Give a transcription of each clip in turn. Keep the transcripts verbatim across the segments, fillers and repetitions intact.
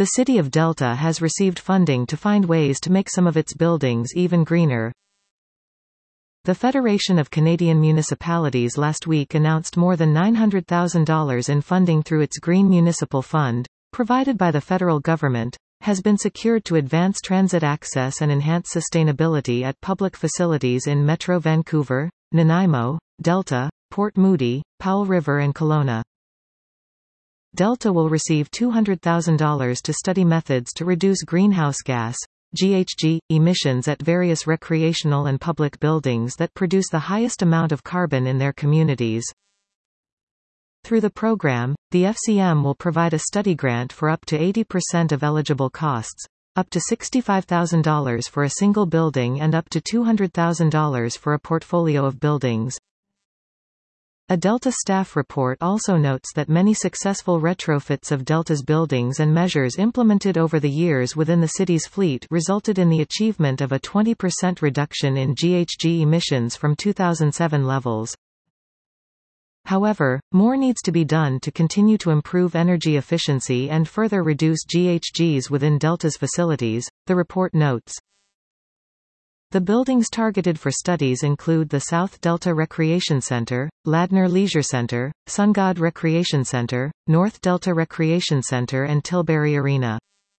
The city of Delta has received funding to find ways to make some of its buildings even greener. The Federation of Canadian Municipalities last week announced more than nine hundred thousand dollars in funding through its Green Municipal Fund, provided by the federal government, has been secured to advance transit access and enhance sustainability at public facilities in Metro Vancouver, Nanaimo, Delta, Port Moody, Powell River and Kelowna. Delta will receive two hundred thousand dollars to study methods to reduce greenhouse gas G H G, emissions at various recreational and public buildings that produce the highest amount of carbon in their communities. Through the program, the F C M will provide a study grant for up to eighty percent of eligible costs, up to sixty-five thousand dollars for a single building and up to two hundred thousand dollars for a portfolio of buildings. A Delta staff report also notes that many successful retrofits of Delta's buildings and measures implemented over the years within the city's fleet resulted in the achievement of a twenty percent reduction in G H G emissions from two thousand seven levels. However, more needs to be done to continue to improve energy efficiency and further reduce G H Gs within Delta's facilities, the report notes. The buildings targeted for studies include the South Delta Recreation Center, Ladner Leisure Center, SunGod Recreation Center, North Delta Recreation Center and Tilbury Arena.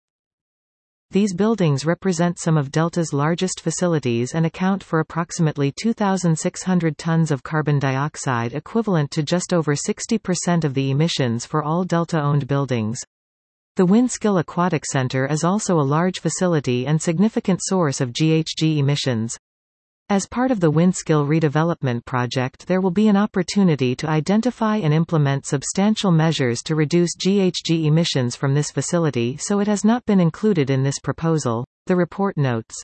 These buildings represent some of Delta's largest facilities and account for approximately two thousand six hundred tons of carbon dioxide, equivalent to just over sixty percent of the emissions for all Delta-owned buildings. The Windskill Aquatic Center is also a large facility and significant source of G H G emissions. As part of the Windskill redevelopment project, there will be an opportunity to identify and implement substantial measures to reduce G H G emissions from this facility, so it has not been included in this proposal, the report notes.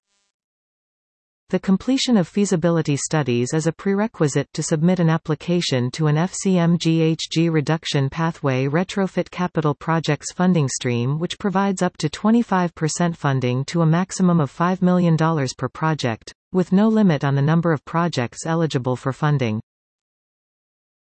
The completion of feasibility studies is a prerequisite to submit an application to an F C M G H G reduction pathway retrofit capital projects funding stream, which provides up to twenty-five percent funding to a maximum of five million dollars per project, with no limit on the number of projects eligible for funding.